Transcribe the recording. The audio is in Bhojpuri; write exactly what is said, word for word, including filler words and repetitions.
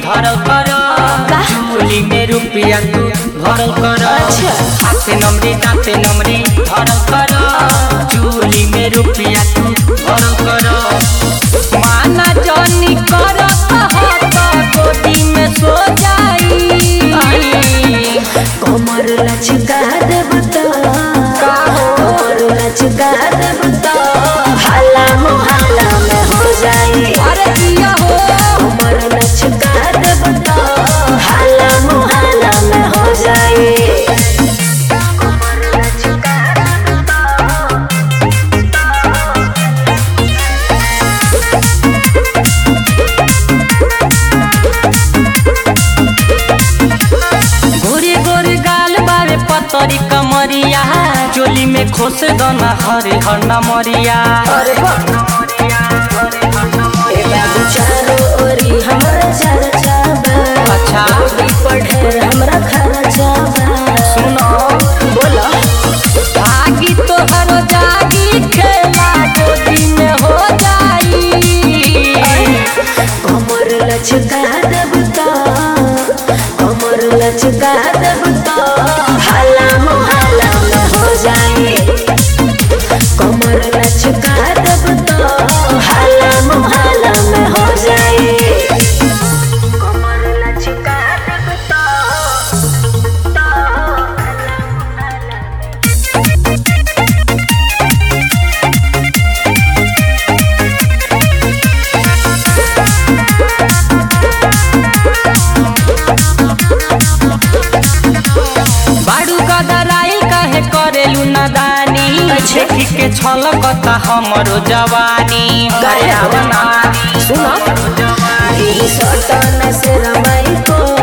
भरल कर चूली में रुपया तू भरल कर हाथे नमरी दाते नमरी भरल कर चूली में रुपया तू भरल कर माना जनी कर गोदी में सो जाई कमर लचका देब तो कमर लचका देब तो हाला मुहाला में हो जाई अरे दिया हो कमर लचका देब तो हाला मुहाला में हो जाई कमर लचका देब गोरे गोरे गाल बावे पतरी कमरिया चोली में खोस दना हरे हर नमरिया अरे ए बाबू चारो ओरी हमरा चर्चा बा अच्छा गोदी पर ढेर हमरा खर्चा बा सुनो बोला आगी तोहर जागी खेला गोदी में हो जाई कमर लचका देब तो कमर लचका देब तो हाला मुहाला में हो जाई कमर लचका देब तो हाला मुहाला में हो जाई कमर लचका देब तो बाड़ू गदराइल काहे करेलू नदानी देखी के छलकता हमरो जवानी अरे आवना सुनो ई सटन से रमाई को